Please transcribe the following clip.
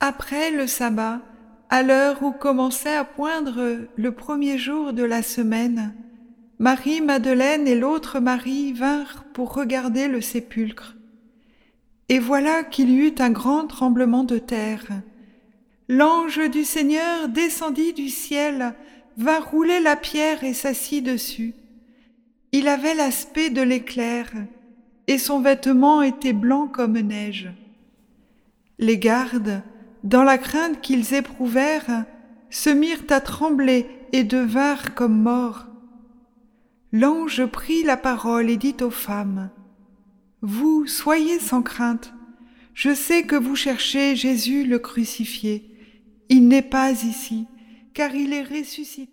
Après le sabbat, à l'heure où commençait à poindre le premier jour de la semaine, Marie-Madeleine et l'autre Marie vinrent pour regarder le sépulcre. Et voilà qu'il y eut un grand tremblement de terre. L'ange du Seigneur descendit du ciel, vint rouler la pierre et s'assit dessus. Il avait l'aspect de l'éclair, et son vêtement était blanc comme neige. Les gardes, dans la crainte qu'ils éprouvèrent, se mirent à trembler et devinrent comme morts. L'ange prit la parole et dit aux femmes : « Vous, soyez sans crainte. Je sais que vous cherchez Jésus le crucifié. Il n'est pas ici, car il est ressuscité. »